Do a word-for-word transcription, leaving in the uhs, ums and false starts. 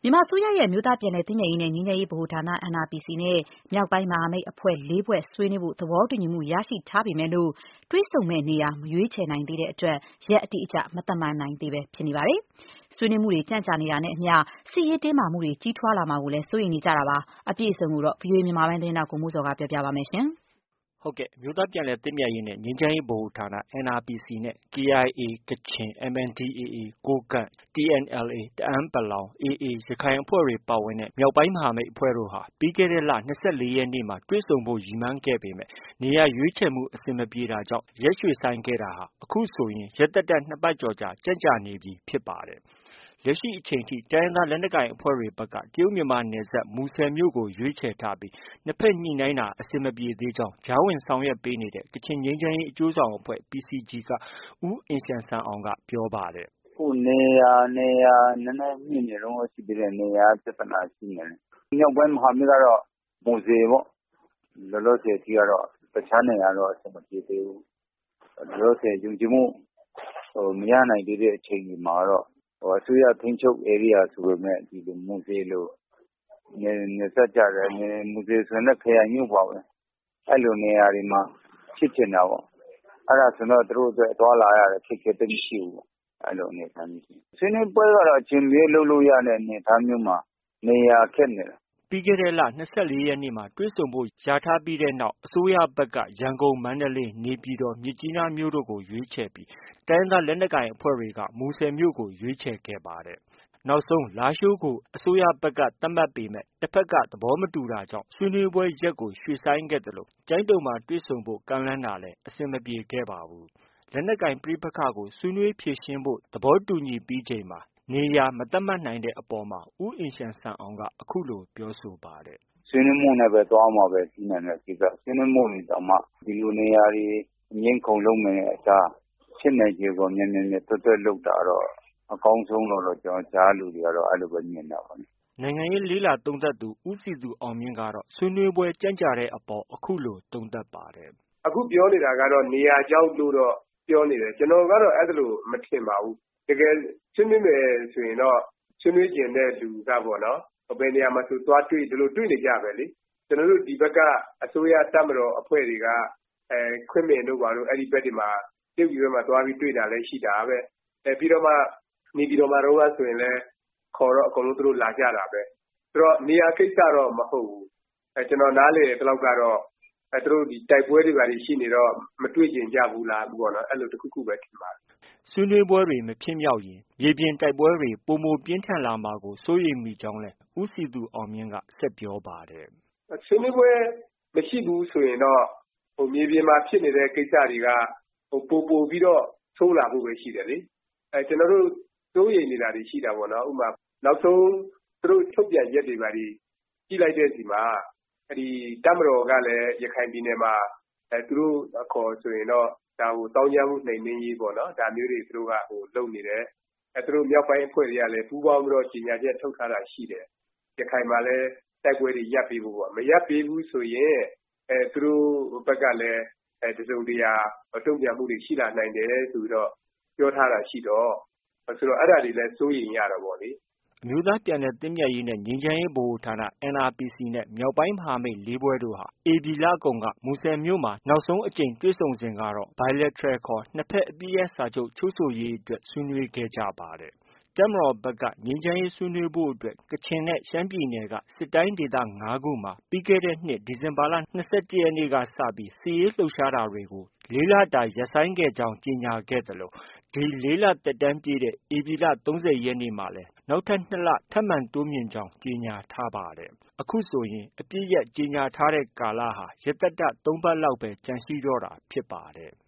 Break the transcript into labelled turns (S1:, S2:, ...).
S1: မြန်မာအစိုးရရဲ့အမျိုးသားပြန်လည်သင့်မြတ်ရေးနဲ့ငြိမ်းချမ်းရေးဗဟိုဌာန N R P C နဲ့မြောက်ပိုင်းမဟာမိတ်အဖွဲ့လေးဖွဲ့ဆွေးနွေးဖို့သဘောတူညီမှုရရှိထားပေမဲ့လို့တွေ့ဆုံမယ့်နေရာမရွေးချယ်နိုင်သေးတဲ့အတွက်ရက်အတိအကျမသတ်မှတ်နိုင်သေးပဲဖြစ်နေပါတယ်။ဆွေးနွေးမှုတွေကြန့်ကြာနေတာနဲ့အမျှစစ်ရေးတင်းမာမှုတွေကြီးထွားလာမှာကိုလည်းစိုးရိမ်နေကြတာပါ။အပြည့်အစုံကိုတော့ ဗွီအိုအေမြန်မာပိုင်းသတင်းထောက်ကိုမိုးစောကပြောပြပါမယ်။
S2: ဟုတ်ကဲ့အမျိုးသားပြန်လည်သင့်မြတ်ရေးနဲ့ငြိမ်းချမ်းရေးဗဟိုဌာန N R P C နဲ့ K I A ကချင်၊ M N D A A ကိုးကန့်၊ T N L A တအန်း(ပလောင်)၊ A A ရခိုင်အဖွဲ့တွေပါဝင်တဲ့မြောက်ပိုင်းမဟာမိတ်အဖွဲ့တို့ဟာပြီးခဲ့တဲ့လ၂၄ရက်နေ့မှာတွေ့ဆုံဖို့ရည်မှန်းခဲ့ပေမဲ့နေရာရွေးခြယ်မှုအဆင်မပြေတာကြောင့်ရက်ရွှေ့ဆိုင်းခဲ့တာဟာအခုဆိုရင်ရက်သတ္တနှစ်ပတ်ကျော်ကြာကြန့်ကြာနေပြီဖြစ်ပါတယ်။ လက်ရှိအချိန်ထိတိုင်းရင်းသားလက်နက်ကိုင်အဖွဲ့တွေဘက်ကတရုတ်မြန်မာနယ်စပ်မူဆယ်မြို့ကိုရွေးခြယ်ထားပြီးနှစ်ဘက်ညှိနှိုင်းတာအဆင်မပြေသေးကြောင်းကြားဝင်ဆောင်ရွက်ပေးနေတဲ့ကချင်ငြိမ်းချမ်းရေးအကျိုးဆောင်အဖွဲ့ P C G က ဦးအင်ရှန်ဆန်အောင်ကပြောပါတယ်
S3: ။ “အခုနေရာနေရာနည်းနည်းညှိနေတုန်းပဲရှိသေးတယ်။ နေရာပြဿနာရှိနေတယ်။ မြောက်ပိုင်းမဟာမိတ်ကတော့မူဆယ်ပေါ့။ လောလောဆယ်အထိကတော့တခြားနေရာတော့အဆင်မပြေသေးဘူး။ လောလောဆယ်ယုံကြည်မှုမရနိုင်သေးတဲ့အချိန်တွေမှာတော့အစိုးရထိန်းချုပ်ဧရိယာဆိုပေမဲ့ ဒီလိုမူဆယ်လိုနယ်စပ်ကျတယ်။ မူဆယ်ဆိုရင်လည်းခရိုင်မြို့ပါပဲ။ အဲလိုနေရာတွေမှာဖြစ်ချင်တာပေါ့။ အဲဒါဆိုတော့သူတို့အတွက်သွားလာရတာအခက်အခဲသိပ်မရှိဘူးပေါ့။ အဲလိုအနေအထားမျိုးရှိတယ်။ ဆွေးနွေးပွဲကတော့အချိန်မရွေးလုပ်လို့ရတဲ့အနေအထားမျိုးမှာနေရာခက်နေတယ်။ ”
S2: ပြီးခဲ့တဲ့လ၂၄ရက်နေ့မှာတွေ့ဆုံဖို့လျာထားပြီးနောက်အစိုးရဘက်က ရန်ကုန်၊ မန္တလေး၊ နေပြည်တော်၊ မြစ်ကြီးနားမြို့တို့ကိုရွေးခြယ်ပြီးတိုင်းရင်းသားလက်နက်ကိုင်အဖွဲ့တွေက မူဆယ်မြို့ကိုရွေးခြယ်ခဲ့ပါတယ်။ နောက်ဆုံးလားရှိုးကိုအစိုးရဘက်က သတ်မှတ်ပေမဲ့တဘက်က သဘောမတူတာကြောင့်ဆွေးနွေးပွဲရက်ကိုရွှေ့ဆိုင်းခဲ့သလိုကျိုင်းတုံမှာတွေ့ဆုံဖို့ကမ်းလှမ်းတာလည်းအဆင်မပြေခဲ့ပါဘူး။ လက်နက်ကိုင်ပဋိပက္ခကိုဆွေးနွေးဖြေရှင်းဖို့သဘောတူညီပြီးချိန်မှာနေရာမသတ်မှတ်နိုင်တဲ့အပေါ်မှာဦးအင်ရှန်ဆန်အောင်ကအခုလိုပြောဆိုပါတယ်
S3: ။ “ဆွေးနွေးမှုနဲ့ပဲသွားမှပဲပြီးနိုင်တဲ့ကိစ္စ။ ဆွေးနွေးမှုတွေတောင်မှဒီလိုနေရာတွေအငြင်းအခုံလုပ်မယ့်အစားဖြစ်နိုင်ခြေကိုမြန်မြန်တွက်တွက်လုပ်တာတော့အကောင်းဆုံးလို့တော့ကျနော်တို့ကြားလူတွေကတော့အဲလိုပဲမြင်တာပေါ့လေ။
S2: ” နိုင်ငံရေးလေ့လာသုံးသပ်သူဦးစည်သူအောင်မြင့်ကတော့ဆွေးနွေးပွဲကြန့်ကြာတဲ့အပေါ်အခုလိုသုံးသပ်ပါတယ်
S4: ။ “အခုပြောနေတာကတော့နေရာကြောင့်လို့တော့ပြောနေတယ်။ ကျနော်ကတော့အဲလိုမထင်ပါဘူး။ တကယ်ဆွေးနွေးမယ်ဆိုရင်တော့ဆွေးနွေးချင်တဲ့လူကပေါ့နော်ဘယ်နေရာမှာမဆိုသွားတွေ့ဒီလိုတွေ့နေကြပဲလေ။ ကျနော်တို့ဒီဘက်ကအစိုးရတပ်မတော်အဖွဲ့တွေကခွင်းမင်တို့ဘာတို့အဲဒီဘက်တွေမှာတရုတ်ပြည်ဘက်မှာသွားပြီးတွေ့တာလည်းရှိတာပဲ။ ပြီးတော့မှနေပြည်တော်မှာတုန်းကဆိုရင်လည်းခေါ်တော့အကုန်လုံးသူတို့လာကြတာပဲ။ဆိုတော့နေရာကိစ္စတော့မဟုတ်ဘူး။ကျနော်နားလည်သလောက်ကတော့သူတို့တိုက်ပွဲတွေဘာတွေရှိနေတော့မတွေ့ချင်ကြဘူးလားပေါ့နော်။အဲလိုတခုခုပဲထင်ပါတယ်။
S2: ” ဆွေးနွေးပွဲတွေမဖြစ်မြောက်ရင်မြေပြင်တိုက်ပွဲတွေပိုမိုပြင်းထန်လာမှာကိုစိုးရိမ်မိကြောင်းလည်းဦးစည်သူအောင်မြင့်ကဆက်ပြောပါတယ်
S4: ။ “ဆွေးနွေးပွဲမရှိဘူးဆိုရင်တော့မြေပြင်မှာဖြစ်နေတဲ့ကိစ္စတွေကပိုပိုပြီးတော့ဆိုးလာဖို့ပဲရှိတယ်လေ။ကျနော်တို့စိုးရိမ်နေတာတွေရှိတာပေါ့နော်။ဥပမာနောက်ဆုံးသူတို့ထုတ်ပြန်ချက်တွေဘာတွေကြည့်လိုက်တဲ့အခါမှာတပ်မတော်ကလည်းရခိုင်ပြည်နယ်မှာသူတို့အခေါ်ဆိုရင်တော့ဒါကိုသောင်းကျန်းမှုနှိမ်နင်းရေးပေါ့နော်။ဒါမျိုးတွေသူတို့ကလုပ်နေတယ်။သူတို့မြောက်ပိုင်းအဖွဲ့တွေကလည်းပူးပေါင်းပြီးတော့ကြေညာချက်ထုတ်ထားတာရှိတယ်။ရခိုင်မှာလည်းတိုက်ပွဲတွေရပ်ပေးဖို့ပေါ့။မရပ်ပေးဘူးဆိုရင်သူတို့ဘက်ကလည်းတစုံတရာတုံ့ပြန်မှုတွေရှိလာနိုင်တယ်ဆိုပြီးတော့ပြောထားတာရှိတော့အဲဒါတွေလည်းစိုးရိမ်ရတာပေါ့လေ။ ”
S2: အမျိုးသားပြန်လည်သင့်မြတ်ရေးနဲ့ငြိမ်းချမ်းရေးဗဟိုဌာန N R P C နဲ့မြောက်ပိုင်းမဟာမိတ်လေးဖွဲ့တို့ဟာဧပြီလကုန်ကမူဆယ်မြို့မှာနောက်ဆုံးအကြိမ်တွေ့ဆုံစဉ်ကတော့ Bilateral ခေါ်နှစ်ဘက်အပစ်ရပ်စာချုပ်ချုပ်ဆိုရေးအတွက်ဆွေးနွေးခဲ့ကြပါတယ်။ တပ်မတော်ဘက်ကငြိမ်းချမ်းရေးဆွေးနွေးဖို့အတွက်ကချင်နဲ့ ရှမ်းပြည်နယ်က စစ်တိုင်းဒေသ၅ခုမှာပြီးခဲ့တဲ့နှစ်ဒီဇင်ဘာလ၂၁ရက်နေ့ကစပြီးစစ်ရေးလှုပ်ရှားတာတွေကို လေးလတာရပ်ဆိုင်းခဲ့ကြောင်းကြေညာခဲ့သလိုဒီလေးလသက်တမ်းပြည့်တဲ့ဧပြီလ၃၀ရက်နေ့မှာလည်းနောက်ထပ်၂လထပ်မံတိုးမြှင့်ကြောင်းကြေညာထားပါတယ်။ အခုဆိုရင်အပစ်ရပ်ကြေညာထားတဲ့ကာလဟာရက်သတ္တ၃ပတ်လောက်ပဲကျန်ရှိတော့တာဖြစ်ပါတယ်။